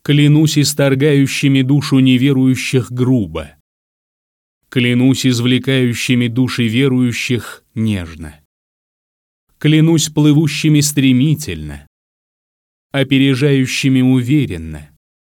Клянусь исторгающими душу неверующих грубо. Клянусь извлекающими души верующих нежно. Клянусь плывущими стремительно, опережающими уверенно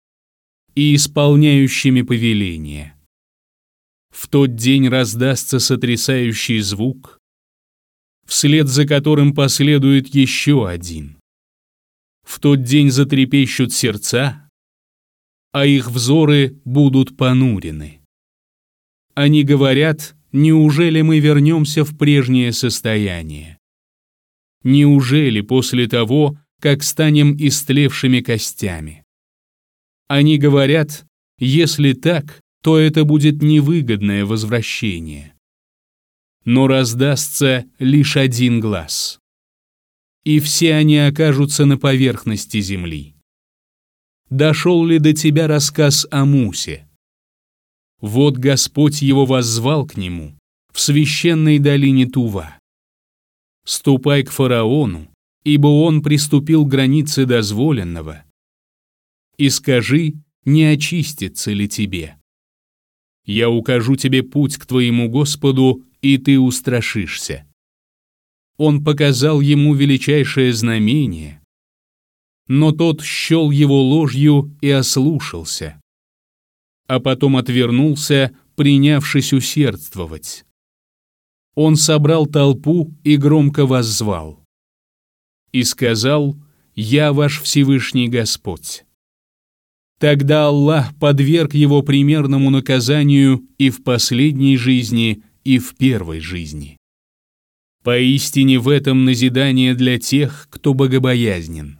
и исполняющими повеление. В тот день раздастся сотрясающий звук, вслед за которым последует еще один. В тот день затрепещут сердца, а их взоры будут понурены. Они говорят: неужели мы вернемся в прежнее состояние? Неужели после того, как станем истлевшими костями? Они говорят: если так, то это будет невыгодное возвращение. Но раздастся лишь один глас, и все они окажутся на поверхности земли. Дошел ли до тебя рассказ о Мусе? Вот Господь его воззвал к нему в священной долине Тува. Ступай к фараону, ибо он приступил к границе дозволенного, и скажи, не очистится ли тебе. Я укажу тебе путь к твоему Господу, и ты устрашишься. Он показал ему величайшее знамение, но тот счел его ложью и ослушался, а потом отвернулся, принявшись усердствовать. Он собрал толпу и громко воззвал и сказал: «Я ваш Всевышний Господь». Тогда Аллах подверг его примерному наказанию и в последней жизни, и в первой жизни. Поистине в этом назидание для тех, кто богобоязнен.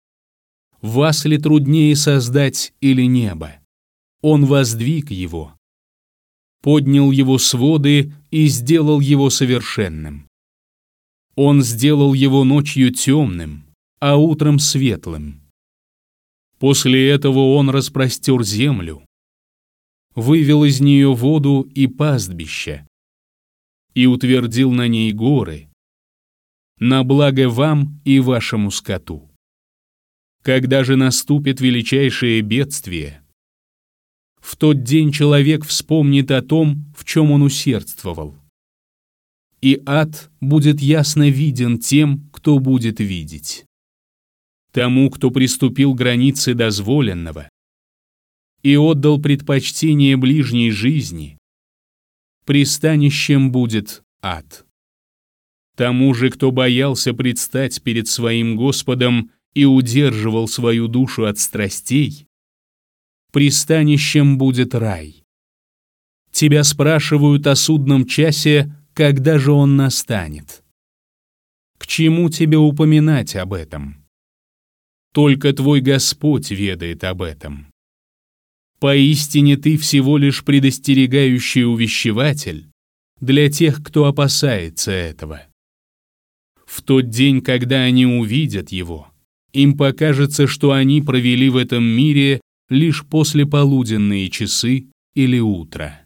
Вас ли труднее создать или небо? Он воздвиг его, поднял его своды и сделал его совершенным. Он сделал его ночью темным, а утром светлым. После этого он распростер землю, вывел из нее воду и пастбища, и утвердил на ней горы, на благо вам и вашему скоту. Когда же наступит величайшее бедствие, в тот день человек вспомнит о том, в чем он усердствовал, и ад будет ясно виден тем, кто будет видеть. Тому, кто приступил к границе дозволенного и отдал предпочтение ближней жизни, пристанищем будет ад. Тому же, кто боялся предстать перед своим Господом и удерживал свою душу от страстей, пристанищем будет рай. Тебя спрашивают о судном часе, когда же он настанет. К чему тебе упоминать об этом? Только твой Господь ведает об этом. Поистине ты всего лишь предостерегающий увещеватель для тех, кто опасается этого. В тот день, когда они увидят его, им покажется, что они провели в этом мире лишь послеполуденные часы или утро.